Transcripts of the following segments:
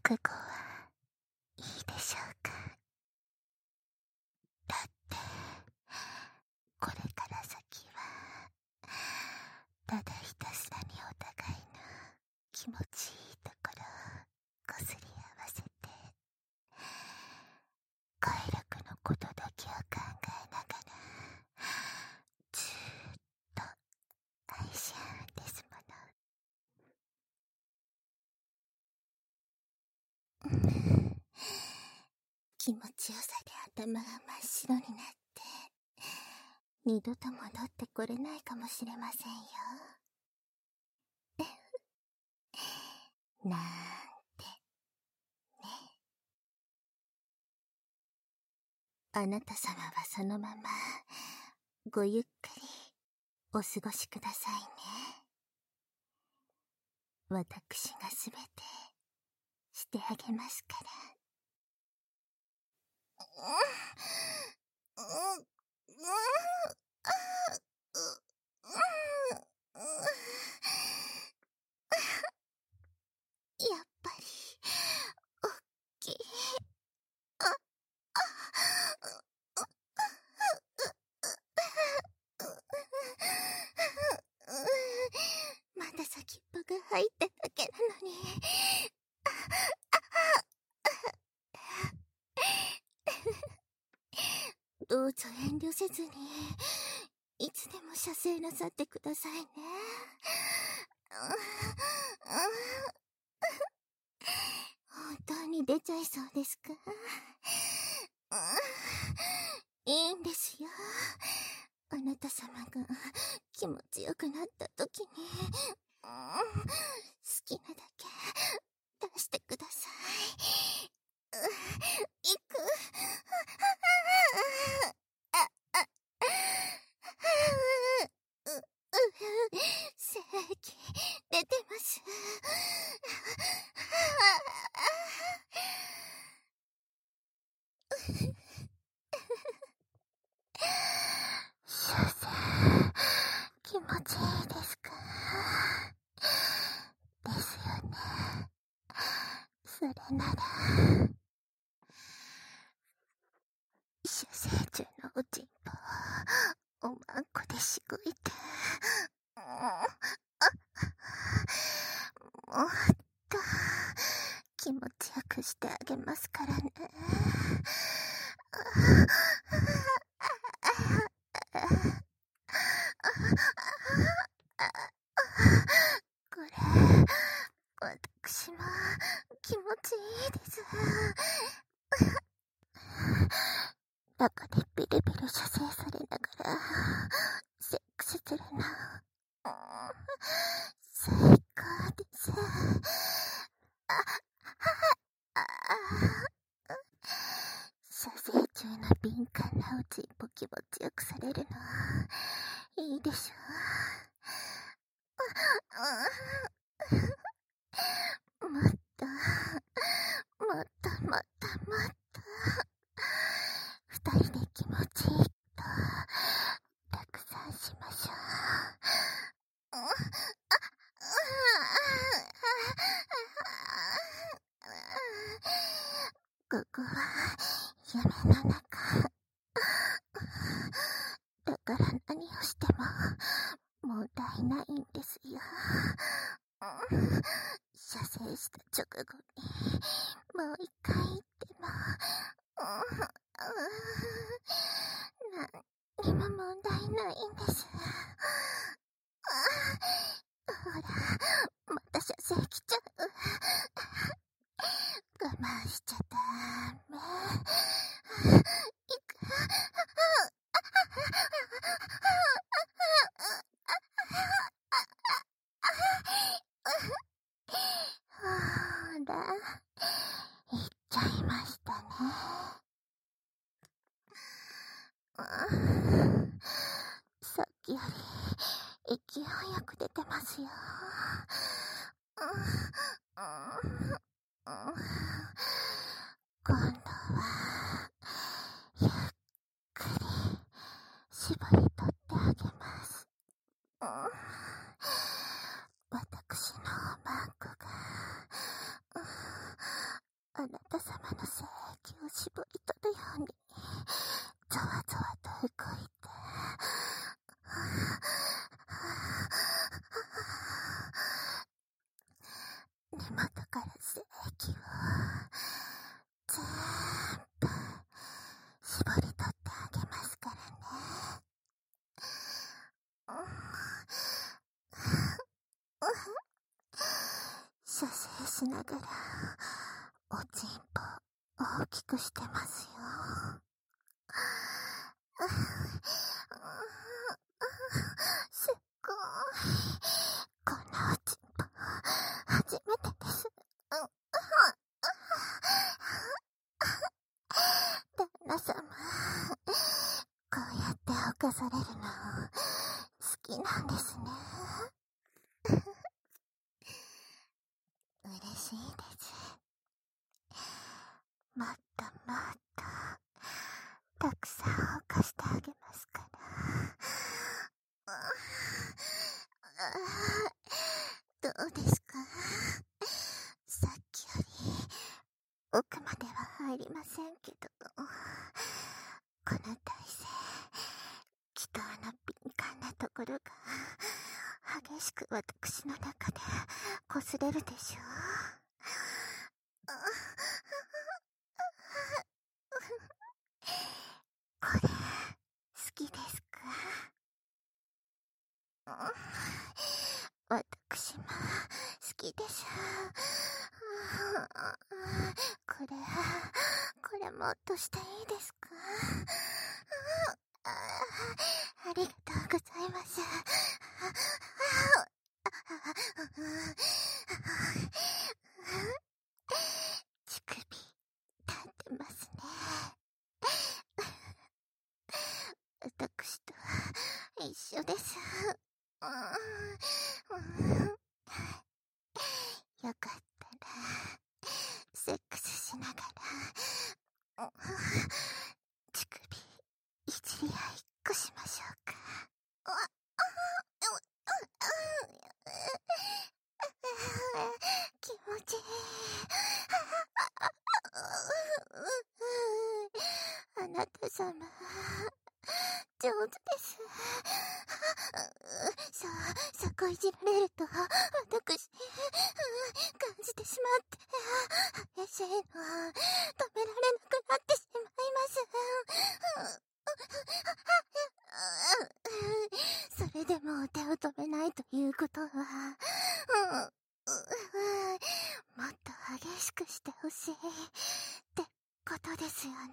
覚悟はいいでしょうか。だって、これから先は、ただひたすらにお互いの気持ちいいところをこすり合わせて、快楽のことだけを考えながら、ずーっと愛し合うんですもの。気持ちよさで頭が真っ白になって、二度と戻ってこれないかもしれませんよ。なんて、ね。あなた様はそのまま、ごゆっくり、お過ごしくださいね。私がすべて、してあげますから。やっぱり、おっきい。まだ先っぽが入っただけなのに。どうぞ遠慮せずに、いつでも射精なさってくださいね。本当に出ちゃいそうですか？いいんですよ。あなた様が気持ちよくなった時に、好きなだけ出してください。行く。精液出てます。射精、気持ちいいですか？ですよね。それなら、射精中のおちんぽをおまんこでしごいて、もっと気持ちよくしてあげますからね。これ、私も気持ちいいです。中でビリビリ射精されながら、セックスするの、最高です。射精中の敏感なうちんぽ気持ちよくされるの、いいでしょう。もっと、もっともっともっと、二人で気持ちいいと、たくさんしましょう。ここは夢の中。だから何をしても問題ないんですよ。射精した直後にもう一回言っても、何にも問題ないんです。ほら、また射精来ちゃう。我慢しちゃダメ。行く。ほら、行っちゃいましたね。さっきより勢いよく出てますよ。今度はゆっくり絞り取ってあげます。私のおまんこが射精しながらおちんぽ大きくしてますよ。すっごい。こんなおちんぽ初めてです。旦那様、こうやって犯されるの好きなんですね。嬉しいです。もっともっとたくさん犯してあげますから。どうですか？さっきより奥までは入りませんけど、この体勢、きっと敏感なところが激しく私の中で擦れるでしょう。これ、好きですか？私も好きです。これもっとしていいですか？ありがとうございます。乳首、立ってますね。私と一緒です。よかったら、セックスしながら、乳首、いじり合いっこしましょうか。気持ちいい。あなた様、上手です。そこいじられると、私、感じてしまって、激しいの、止められなくなってしまいます。それでも手を止めないということは、もっと激しくしてほしいってことですよね。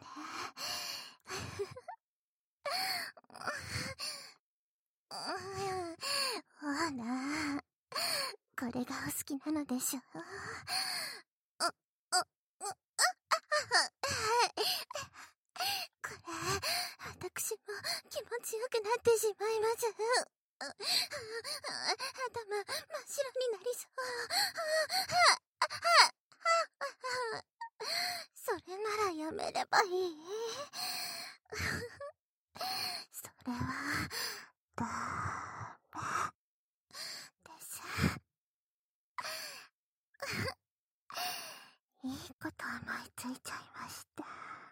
ほら、これがお好きなのでしょ。これ、私も気持ちよくなってしまいます。頭、真っ白になりそう。それならやめればいい。それは、ダメです。いいこと思いついちゃいました。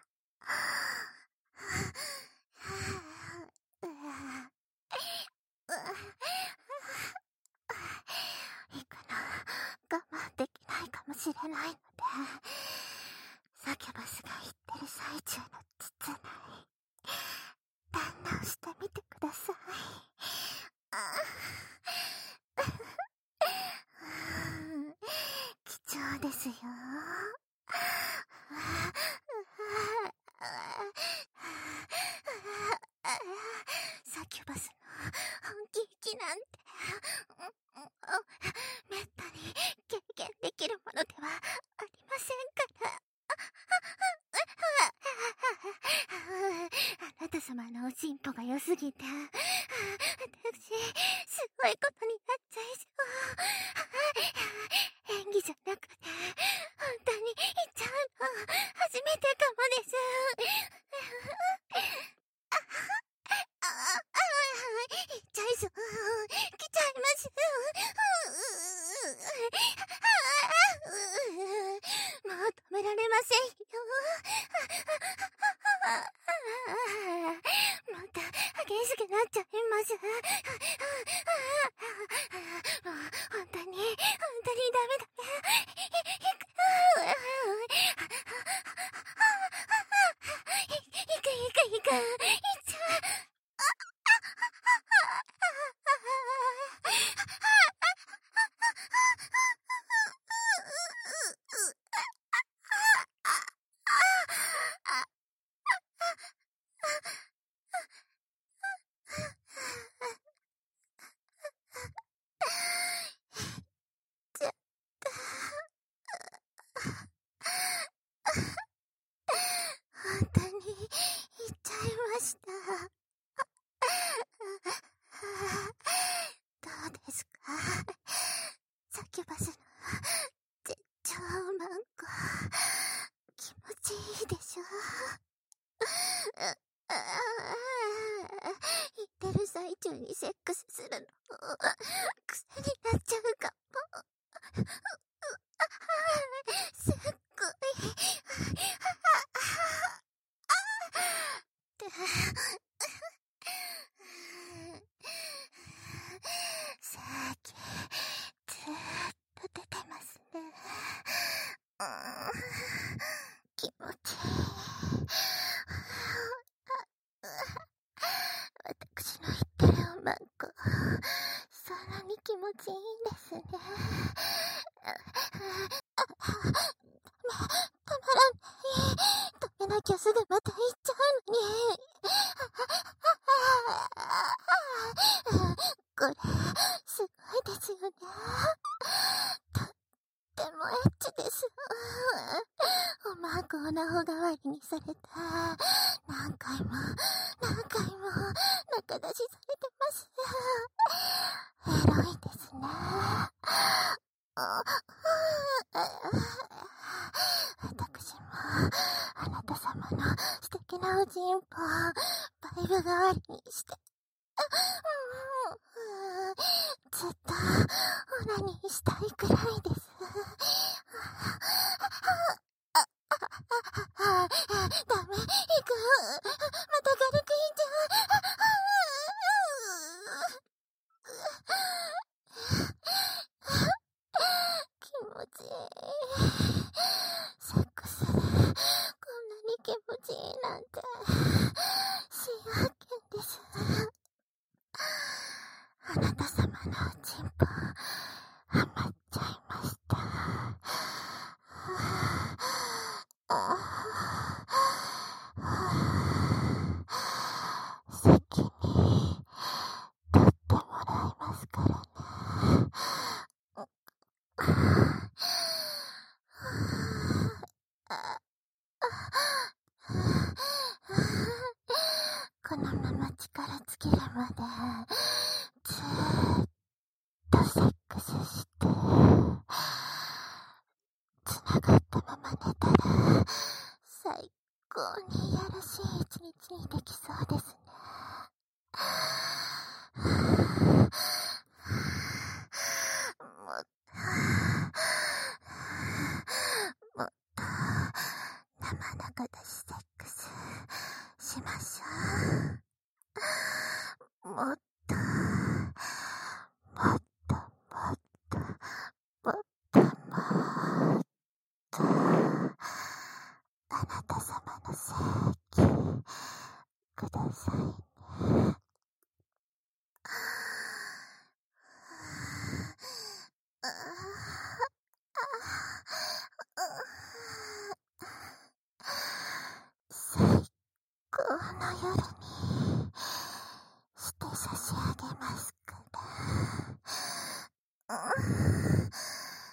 行くの我慢できないかもしれないので、サキュバスが言ってる最中の膣内、堪能してみてください。貴重ですよ。サキュバスの本気息なんて、めったに経験できるものではありませんから。あなた様のおちんぽが良すぎて、私、すごいことになっちゃいそう。演技じゃなくて、本当に言っちゃうの、初めてかもです。言っちゃいそう。来ちゃいます。もう止められませんよ。また激しくなっちゃいます。もう本当にダメ。行く。行っちゃう。 急にセックスするの癖になっちゃうかも。すっごいさっきずーっと出てますね。気持ちいい。私の言ってるおまんこ、そんなに気持ちいいんですね。たまらない。止めなきゃすぐまた行っちゃうのに。これ、すごいですよね。とってもエッチです。おまんこをなほ代わりにされた。何回も、何回も、仲出しされてます。エロいですね。私も、あなた様の素敵なおちんぽをバイブ代わりにして、ずっとオナニーしたいくらいです。ダメ、行く。また軽くいっちゃう。気持ちいい。セックスでこんなに気持ちいいなんて新発見です。あなた様のおちんぽハマっちゃいました。先に取ってもらいますからね。このまま力尽きるまでずーっとセックスして繋がったまま寝たら最高にいやらしい一日にできそうですね。もっと生中出しセックスしましょう。もっともっともっともっともっとあなた様の性器くださいね。最高の夜に